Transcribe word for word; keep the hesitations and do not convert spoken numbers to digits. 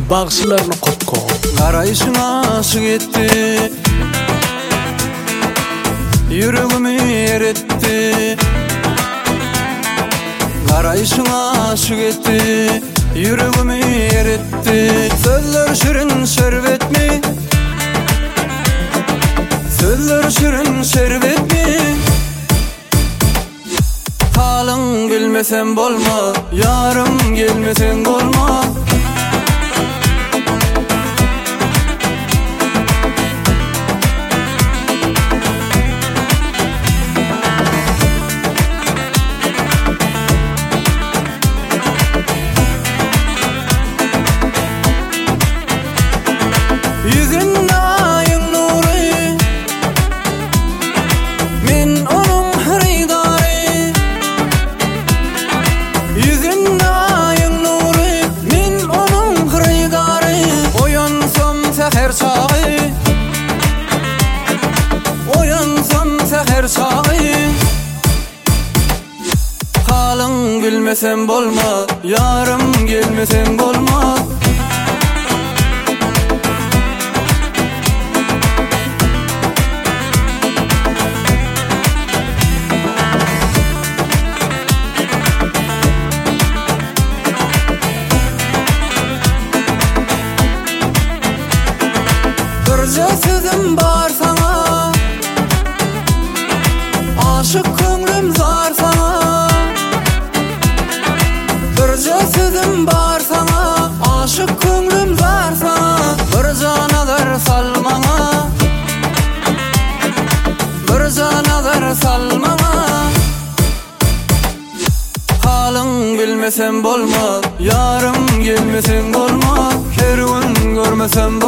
Bağışlarını kopko Karayışın aşık etti, yüreğimi eritti. Karayışın aşık etti, yüreğimi eritti. Sözler şirin şerbet mi? Sözler şirin şerbet mi? Halın bilmesen bolma, yarım gelmesen bolma. Yüzünde ayın nuru, min onun hıridarı. Yüzünde ayın nuru, min onun hıridarı. Oyansam seher çağı, oyansam seher çağı. Halın bilmesen bolma, yarım gelmesen bolma. Birce sözüm bar sana, aşık könglim zar sana. Birce sözüm bar sana, aşık könglim zar sana. Bir canadır salmana, bir canadır salmana. Halın bilmesen bolma, yarım gelmesen bolma. Kervan görmesen bolma.